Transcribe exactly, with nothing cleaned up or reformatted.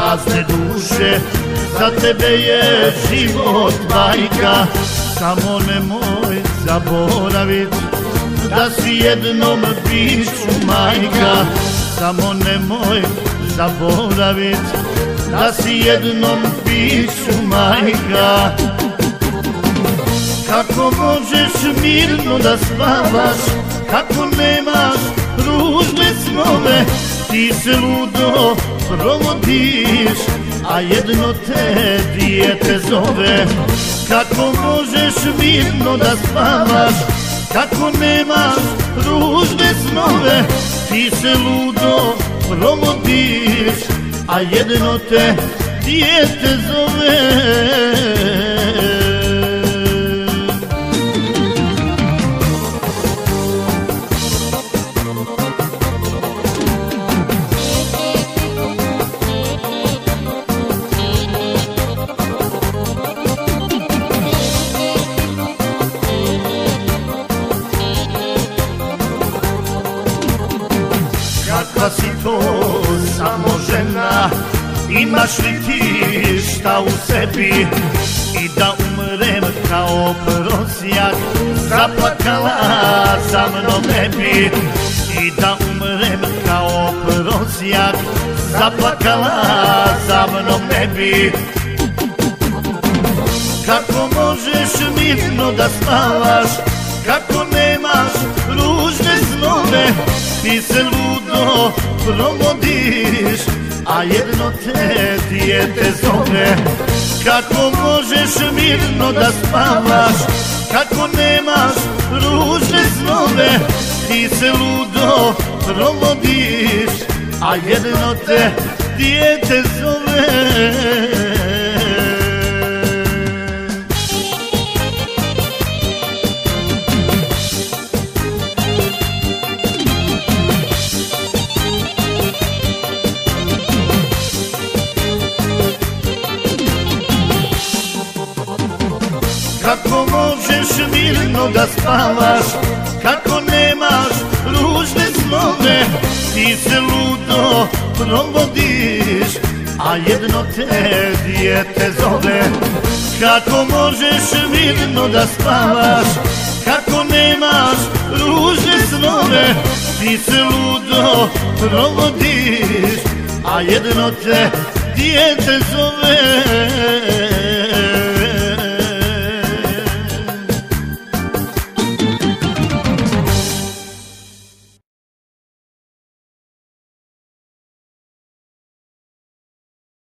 prazne duše, za tebe je život bajka. Samo nemoj zaboravit da si jednom biću majka. Samo nemoj zaboravit da si jednom biću majka. Kako možeš mirno da spavaš, kako nemaš ružne snove? Ti se ludo provodiš, a jedno te dijete zove. Kako možeš mirno da spavaš, kako nemaš ružne snove? Ti se ludo provodiš, a jedno te dijete zove. Kakva si to samo žena, imaš li ti šta u sebi? I da umrem kao prosjak, zaplakala za mnom ne bi. I da umrem kao prosjak, zaplakala za mnom ne bi. Kako možeš mirno da spavaš, kako nemaš ružne snove? Ti se ludo provodiš, a jedno te dijete zove. Kako možeš mirno da spavaš, kako nemaš ružne snove? Ti se ludo provodiš, a jedno te dijete zove. Kako možeš mirno da spavaš, kako nemaš ružne snove? Ti se ludo provodiš, a jedno te dijete zove. Kako možeš mirno da spavaš, kako nemaš ružne snove? Ti se ludo provodiš, a jedno te dijete zove.